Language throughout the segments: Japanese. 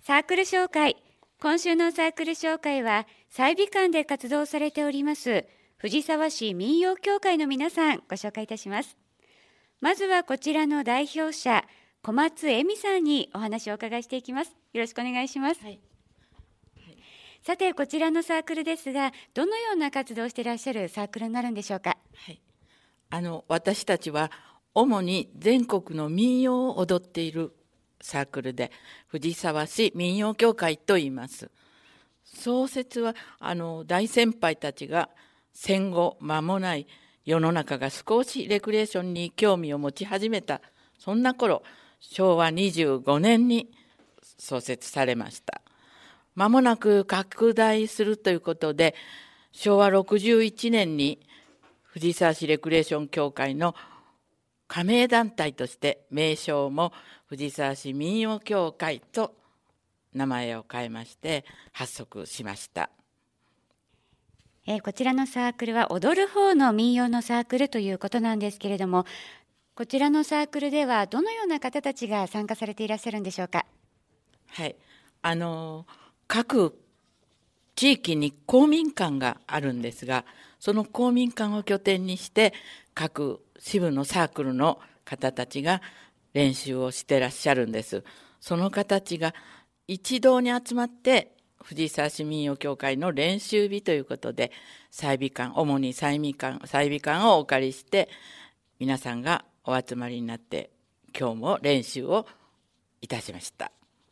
サークル紹介。今週のサークル紹介は、済美館で活動されております藤沢市民謡協会の皆さん、ご紹介いたします。まずはこちらの代表者、小松恵美さんにお話をお伺いしていきます。よろしくお願いします。 はい。 さて、こちらのサークルですが、どのような活動をしていらっしゃるサークルになるんでしょうか。 はい、私たちは主に全国の民謡を踊っているサークルで、藤沢市民謡協会と言います。創設は大先輩たちが戦後間もない世の中が少しレクリエーションに興味を持ち始めた、そんな頃、昭和25年に創設されました。間もなく拡大するということで、昭和61年に藤沢市レクリエーション協会の加盟団体として名称も藤沢市民謡協会と名前を変えまして発足しました。 こちらのサークルは踊る方の民謡のサークルということなんですけれども、こちらのサークルではどのような方たちが参加されていらっしゃるんでしょうか。 はい、各地域に公民館があるんですが、その公民館を拠点にして各支部のサークルの方たちが練習をしてらっしゃるんです。その方たちが一堂に集まって藤沢市民謡協会の練習日ということで、済美館、主に済美館をお借りして皆さんがお集まりになって今日も練習をいたしました。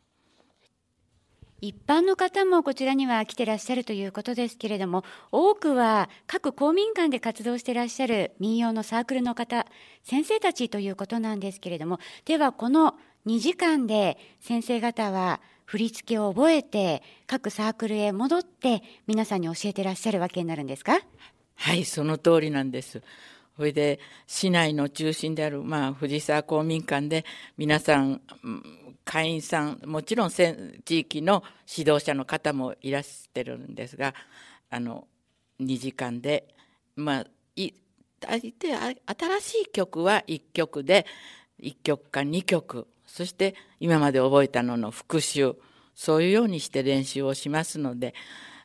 一般の方もこちらには来てらっしゃるということですけれども、多くは各公民館で活動してらっしゃる民謡のサークルの方、先生たちということなんですけれども、ではこの2時間で先生方は振り付けを覚えて各サークルへ戻って皆さんに教えてらっしゃるわけになるんですか。 はい、その通りなんです。それで市内の中心である、藤沢公民館で皆さん会員さん、もちろん地域の指導者の方もいらしてるんですが、2時間で、大体新しい曲は1曲で1曲か2曲、そして今まで覚えたのの復習、そういうようにして練習をしますので、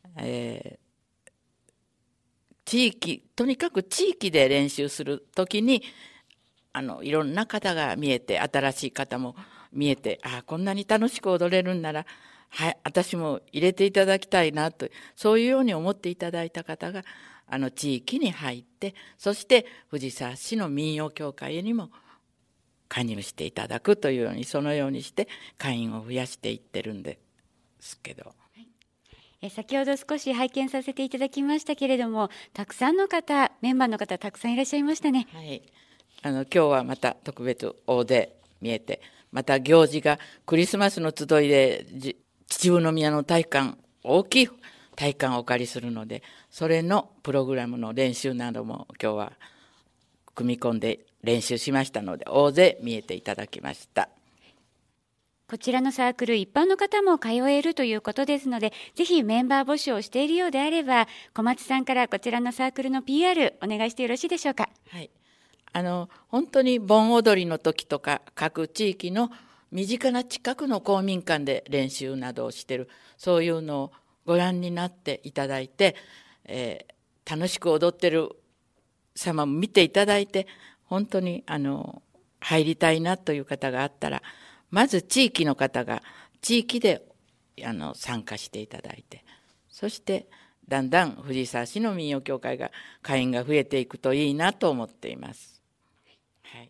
とにかく地域で練習するときにいろんな方が見えて、新しい方も見えて、こんなに楽しく踊れるんなら、はい、私も入れていただきたいなと、そういうように思っていただいた方が地域に入って、そして藤沢市の民謡協会にも加入していただくというように、そのようにして会員を増やしていってるんですけど、 先ほど少し拝見させていただきましたけれども、たくさんの方、メンバーの方たくさんいらっしゃいましたね。 はい、今日はまた特別大勢見えて、また行事がクリスマスの集いで秩父宮の体育館、大きい体育館をお借りするので、それのプログラムの練習なども今日は組み込んで練習しましたので、大勢見えていただきました。 こちらのサークル、一般の方も通えるということですので、ぜひメンバー募集をしているようであれば、小松さんからこちらのサークルの PR お願いしてよろしいでしょうか。 はい、本当に盆踊りの時とか、各地域の身近な近くの公民館で練習などをしている、そういうのをご覧になっていただいて、楽しく踊ってる様も見ていただいて、本当に入りたいなという方があったら、まず地域の方が地域で参加していただいて、そしてだんだん藤沢市の民謡協会が会員が増えていくといいなと思っています。はい、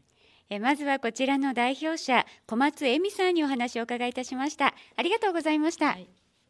まずはこちらの代表者、小松恵美さんにお話をお伺いいたしました。ありがとうございました。はい、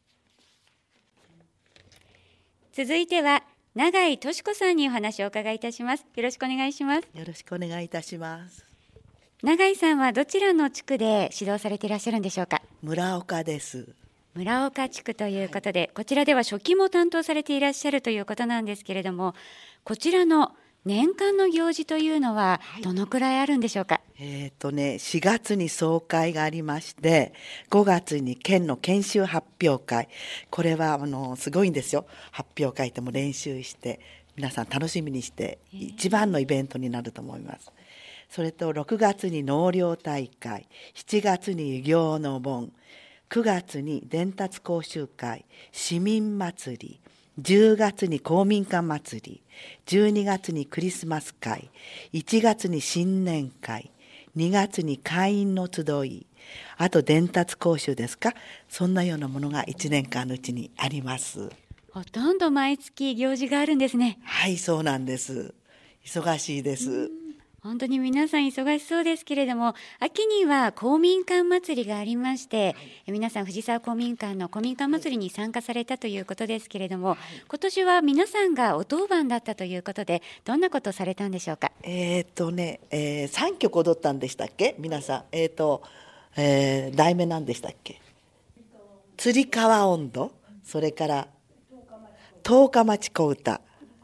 続いては永井敏子さんにお話をお伺いいたします。よろしくお願いします。 よろしくお願いいたします。 永井さんはどちらの地区で指導されていらっしゃるんでしょうか。 村岡です。 村岡地区ということで、こちらでは書記も担当されていらっしゃるということなんですけれども、こちらの年間の行事というのはどのくらいあるんでしょうか。 4月に総会がありまして、5月に県の研修発表会、これはすごいんですよ。発表会でも練習して皆さん楽しみにして一番のイベントになると思います。それと6月に納涼大会、7月に遊行の盆、 9月に伝達講習会、市民祭り、10月に公民館祭り、12月にクリスマス会、1月に新年会、2月に会員の集い、あと伝達講習ですか、そんなようなものが1年間のうちにあります。 ほとんど毎月行事があるんですね。 はい、そうなんです。忙しいです。 本当に皆さん忙しそうですけれども、秋には公民館祭りがありまして、皆さん藤沢公民館の公民館祭りに参加されたということですけれども、今年は皆さんがお当番だったということで、どんなことをされたんでしょうか。 3曲踊ったんでしたっけ皆さん。題名なんでしたっけ。つり革音頭、それから十日町小唄、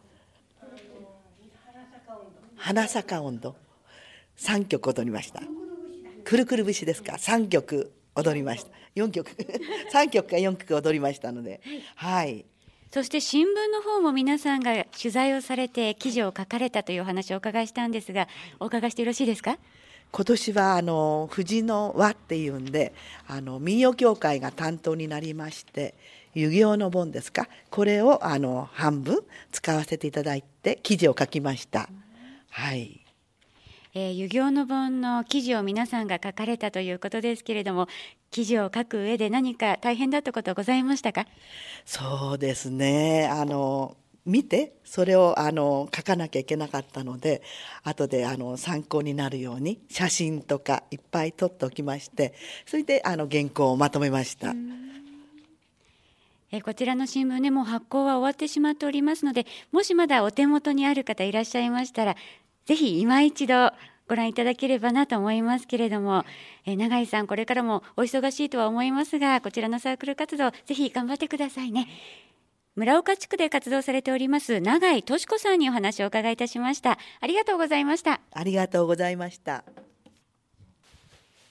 花坂音頭、3曲踊りました。くるくる節ですか、3曲踊りました。4曲3曲か4曲踊りましたので、はい。 そして新聞の方も皆さんが取材をされて記事を書かれたというお話をお伺いしたんですが、お伺いしてよろしいですか。 今年は藤の輪っていうんで民謡協会が担当になりまして、遊行の本ですか、これを半分使わせていただいて記事を書きました。はい。 遊行の本の記事を皆さんが書かれたということですけれども、記事を書く上で何か大変だったことはございましたか。 そうですね、見てそれを書かなきゃいけなかったので、後で参考になるように写真とかいっぱい撮っておきまして、それで原稿をまとめました。 こちらの新聞ね、もう発行は終わってしまっておりますので、もしまだお手元にある方いらっしゃいましたら、ぜひ今一度ご覧いただければなと思いますけれども、永井さん、これからもお忙しいとは思いますが、こちらのサークル活動ぜひ頑張ってくださいね。村岡地区で活動されております永井敏子さんにお話をお伺いいたしました。ありがとうございました。 ありがとうございました。